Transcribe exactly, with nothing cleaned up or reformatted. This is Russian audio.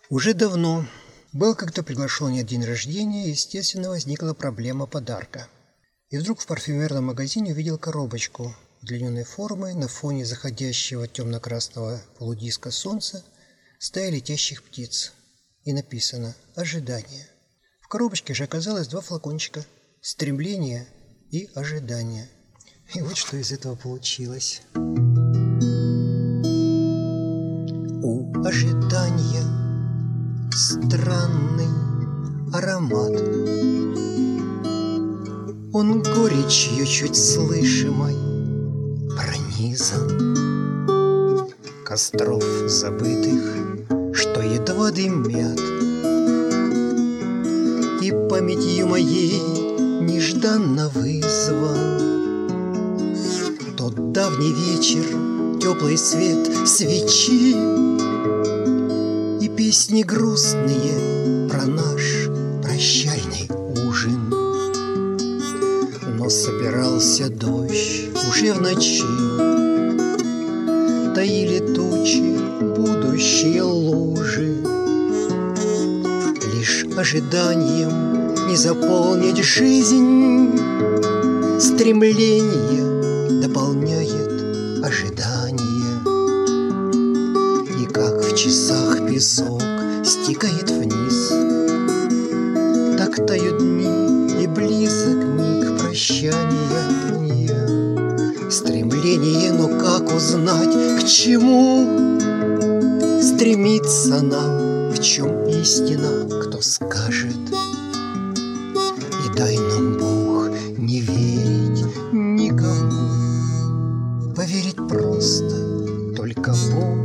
Уже давно был как-то приглашен на день рождения, и, естественно, возникла проблема подарка. И вдруг в парфюмерном магазине увидел коробочку удлиненной формы. На фоне заходящего темно-красного полудиска солнца стая летящих птиц. И написано «Ожидание». В коробочке же оказалось два флакончика «Стремление» и «Ожидание». И вот что из этого получилось. У ожидания странный аромат. Он горечью чуть слышимой пронизан. Костров забытых, что едва дымят, и памятью моей нежданно вызван тот давний вечер, теплый свет свечи и песни грустные про наш прощальный ужин. Но собирался дождь уже в ночи, таили тучи будущие лужи. Лишь ожиданием не заполнить жизнь, стремление дополняет ожидание. И как в часах песок стекает вниз, так тают дни, и близок миг прощания. Стремление, но как узнать, к чему стремиться нам, в чем истина, кто скажет? И дай нам, Бог, не верить никому, поверить просто только Богу.